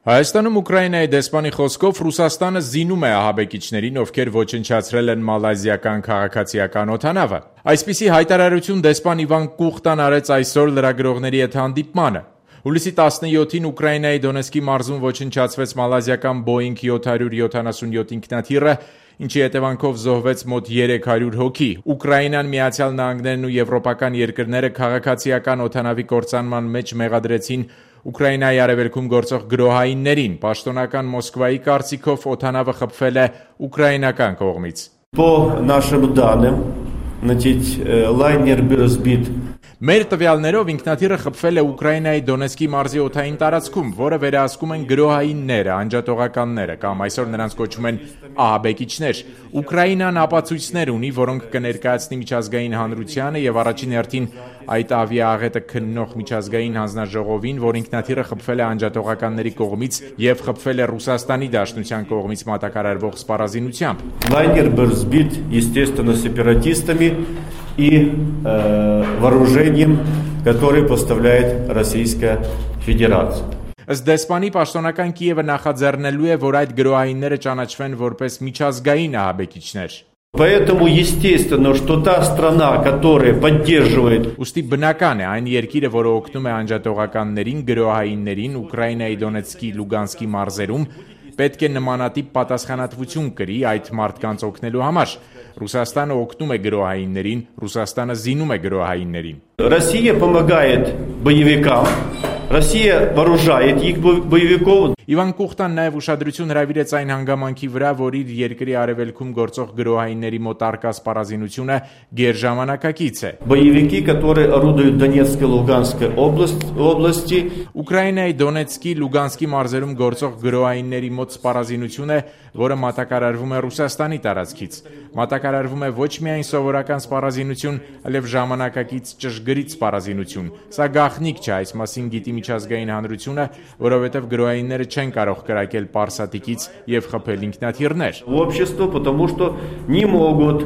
Հայաստանում Ուկրաինայի դեսպանի խոսքով Ռուսաստանը զինում է ահաբեկիչներին, ովքեր ոչնչացրել են մալազիական քաղաքացիական օդանավը։ Այսպիսի հայտարարություն դեսպան Իվան Կուխտան արեց այսօր լրագրողների հետ հանդիպմանը։ Հուլիսի 17-ին Ուկրաինայի Դոնեցկի մարզում ոչնչացվեց մալազիական Boeing 777 ինքնաթիռը, ինչի հետևանքով զոհվեց մոտ 300 հոգի։ Ուկրաինան, Միացյալ Նահանգներն ու եվրոպական երկրները քաղաքացիական օդանավի կործանման մեջ մեղադրեցին Ուկրաինայի արևելքում գործող գրոհայիններին։ Պաշտոնական Մոսկվայի կարծիքով օդանավը խփվել է ուկրաինական կողմից։ По нашим данным, лайнер был сбит. Մեր տվյալներով ինքնաթիռը խփվել է Ուկրաինայի Դոնեցկի մարզի օդային տարածքում, որը վերահսկում են գրոհայինները, անջատողականները կամ այսօր նրանց կոչում են ահաբեկիչներ։ Ուկրաինան ապացույցներ ունի, որոնք կներկայացնի միջազգային հանրությանը եւ առաջին հերթին այդ ավիաաղետը քննող միջազգային հանձնաժողովին, որ ինքնաթիռը խփվել է անջատողականների կողմից եւ խփվել է Ռուսաստանի Դաշնության կողմից մատակարարվող սպառազինությամբ։ Лайнер был сбит, естественно, сепаратистами и вооружением, которое поставляет Российская Федерация. Ըստ դեսպանի պաշտոնական Կիևը նախաձեռնելու է, որ այդ գրոհայինները ճանաչվեն որպես միջազգային ահաբեկիչներ։ Поэтому естественно, что та страна, которая поддерживает Ուստի բնական է այն երկիրը, որը օգնում է անջատողականներին, գրոհայիններին Ուկրաինայի Դոնեցկի, Լուգանսկի մարզերում, պետք է նմանատիպ պատասխանատվություն կրի այդ մարդկանց օգնելու համար։ Ռուսաստանը օգնում է գրոհայիններին, Ռուսաստանը զինում է գրոհայիններին։ Россия помогает боевикам, Россия вооружает их боевиков. Իվան Կուխտան նաև ուշադրություն հրավիրեց այն հանգամանքի վրա, որ իր երկրի արևելքում գործող գրոհայինների մոտ առկա սպառազինությունը գերժամանակակից է։ Боевики, которые орудуют в Донецкой, Луганской области, Ուկրաինայի Դոնեցկի, Լուգանսկի մարզերում գործող գրոհայինների մոտ սպառազինություն է, որը մատակարարվում է Ռուսաստանի տարածքից։ Մատակարարվում է ոչ միայն սովորական սպառազինություն, այլև ժամանակակից ճշգրիտ սպառազինություն։ Սա գաղտնիք չէ, այս մասին գիտի միջազգային հանրությունը, որովհետև գրոհայինները չեն կարող կրակել Պարսատիկից եւ խփել ինքնաթիռներ։ Общество, потому что не могут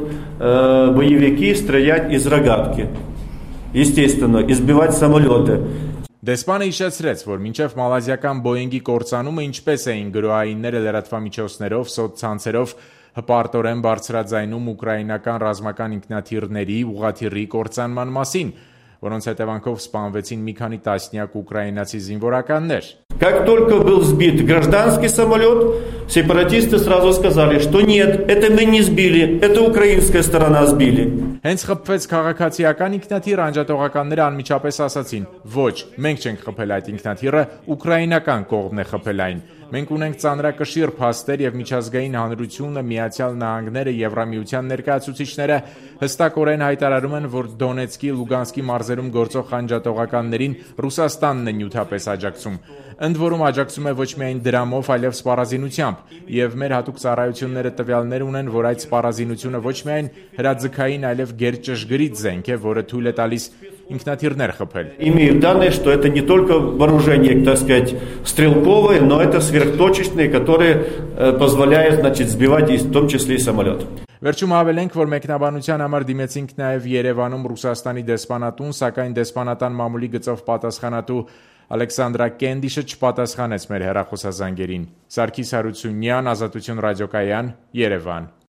боевики стрелять из рогатки. Естественно, избивать самолеты. Դեսպանը հիշեցրեց, որ մինչև մալազիական Boeing-ի կործանումը ինչպես էին գրոհայինները լրատվամիջոցներով, սոցցանցերով հպարտորեն բարձրաձայնում ուկրաինական ռազմական ինքնաթիռների ուղղաթիռի կործանման մասին, որոնց հետևանքով սպանվեցին մի քանի տասնյակ ուկրաինացի զինվորականներ։ Как только был сбит гражданский самолет, сепаратисты сразу сказали, что нет, это мы не сбили, это украинская сторона сбили. Հենց խփվեց քաղաքացիական ինքնաթիռը, անջատողականները անմիջապես ասացին. ոչ, մենք չենք խփել այդ ինքնաթիռը, ուկրաինական կողմն է խփել այն։ Մենք ունենք ծանրակշիռ փաստեր եւ միջազգային հանրությունը, Միացյալ Նահանգները, Եվրամիության ներկայացուցիչները հստակորեն հայտարարում են, որ Դոնեցկի, Լուգանսկի մարզերում գործող անջատողականներին Ռուսաստանն է նյութապես աջակցում։ Ընդ որում աջակցում է ոչ միայն դրամով, այլև սպառազինությամբ, եւ մեր հատուկ ծառայությունները տվյալներ ունեն, որ այդ սպառազինությունը ոչ միայն հրաձգային, այլև գերճշգրիտ զենք է, որը թույլ է տալիս ինքնաթիռներ խփել։ Имеют данные, что это не только вооружение, так сказать, стрелковое, но это сверхточечные, которые позволяют, значит, сбивать в том числе и самолет. Վերջում հավելենք, որ մեկնաբանության համար դիմեցինք նաև Երևանում Ռուսաստանի դեսպանատուն, սակայն դեսպանատան մամուլի գծով պատասխանատու Ալեքսանդրա Կենդիշը չպատասխանեց մեր հեռախոսազանգերին։ Սարգիս Հարությունյան, Ազատություն ռադիոկայան, Երևան։